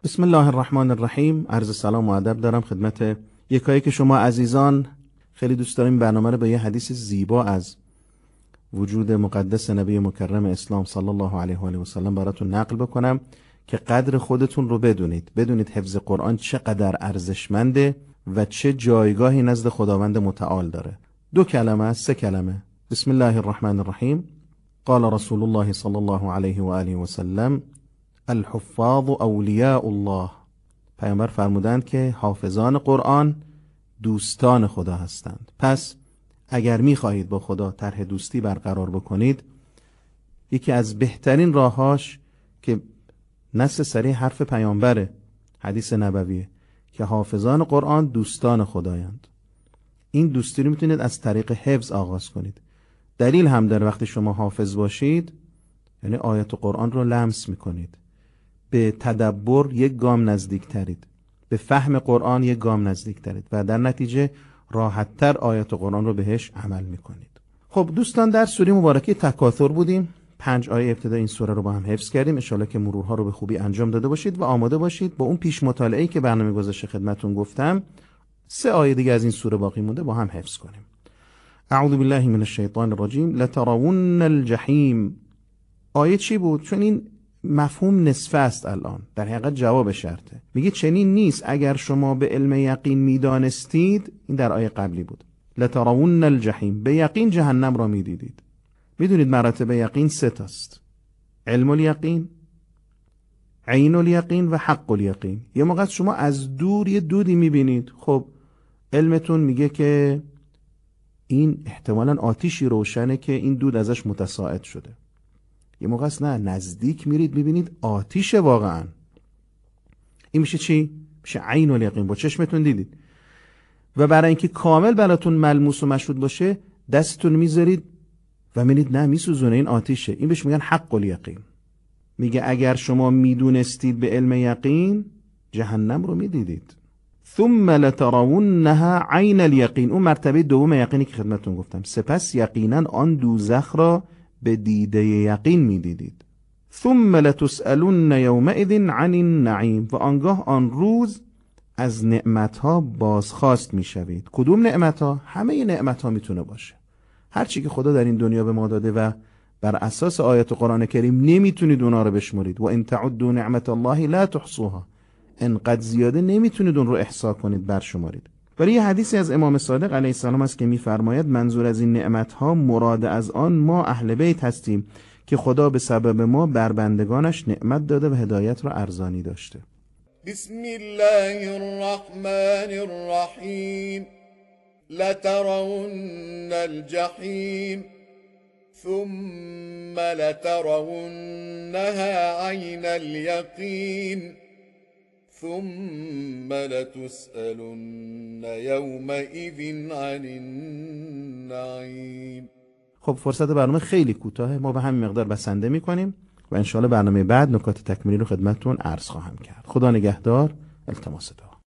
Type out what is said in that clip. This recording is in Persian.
بسم الله الرحمن الرحیم. عرض سلام و ادب دارم خدمت یکایی که شما عزیزان. خیلی دوست داریم برنامه رو به یه حدیث زیبا از وجود مقدس نبی مکرم اسلام صلی الله علیه و آله و سلم براتون نقل بکنم که قدر خودتون رو بدونید حفظ قرآن چقدر ارزشمنده و چه جایگاهی نزد خداوند متعال داره. 2 کلمه، 3 کلمه. بسم الله الرحمن الرحیم. قال رسول الله صلی الله علیه و آله و سلم: الحفاظ اولیاء الله. پیامبر فرمودند که حافظان قرآن دوستان خدا هستند. پس اگر می‌خواهید با خدا طرح دوستی برقرار بکنید، یکی از بهترین راهاش که نص صریح حرف پیامبره، حدیث نبویه که حافظان قرآن دوستان خدایند. این دوستی رو میتونید از طریق حفظ آغاز کنید. دلیل هم داره. وقتی شما حافظ باشید یعنی آیات قرآن رو لمس میکنید، به تدبر یک گام نزدیک ترید، به فهم قرآن یک گام نزدیک ترید و در نتیجه راحت‌تر آیات قرآن رو بهش عمل میکنید. خب دوستان، در سوره مبارکه تکاثر بودیم. 5 آیه ابتدا این سوره رو با هم حفظ کردیم. ان شاءالله که مرورها رو به خوبی انجام داده باشید و آماده باشید با اون پیش مطالعه‌ای که برنامه گذاشته خدمتتون گفتم 3 آیه دیگه از این سوره باقی مونده با هم حفظ کنیم. اعوذ بالله من الشیطان الرجیم. لترون الجحیم. آیه چی بود؟ چون این مفهوم نصفه است الان، در حقیقت جواب شرطه. میگه چنین نیست اگر شما به علم یقین میدانستید. این در آیه قبلی بود. لترون الجحیم، به یقین جهنم را میدیدید. میدونید مراتب یقین 3 تاست: علم الیقین، عین الیقین و حق الیقین. یه موقع شما از دور یه دودی میبینید، خب علمتون میگه که این احتمالاً آتیشی روشنه که این دود ازش متصاعد شده. یه موقع نه، نزدیک میرید میبینید آتیشه واقعا. این میشه چی؟ میشه عین الیقین، با چشمتون دیدید. و برای اینکه کامل براتون ملموس و مشهود باشه دستتون میذارید و میبینید نه، میسوزونه، این آتیشه. این بهش میگن حق الیقین. میگه اگر شما میدونستید به علم یقین جهنم رو میدیدید. ثم لترونها عین الیقین. اون مرتبه دوم یقینی که خدمتتون گفتم. سپس یقینا آن دوزخ را به دیده یقین میدیدید. ثم لتسألن یومئذ عن النعیم. و آنگاه آن روز از نعمتها بازخواست میشوید. کدوم نعمتها؟ همه نعمتها میتونه باشه. هر چی که خدا در این دنیا به ما داده و بر اساس آیات قرآن کریم نمیتونید اونا رو بشمرید. و ان تعدوا نعمت الله لا تحصوها. انقدر زیاده نمیتونید اون رو احصا کنید، برشمارید. ولی یه حدیثی از امام صادق علیه السلام است که میفرماید منظور از این نعمتها مراد از آن ما اهل بیت هستیم که خدا به سبب ما بر بندگانش نعمت داده و هدایت را ارزانی داشته. بسم الله الرحمن الرحیم. لترون الجحیم ثم لترونها عین الیقین ثم لتسألن یومئذ عن النعیم. خب فرصت برنامه خیلی کوتاهه، ما به همین مقدار بسنده میکنیم و انشاءالله برنامه بعد نکات تکمیلی رو خدمتتون عرض خواهم کرد. خدا نگهدار. التماس دعا.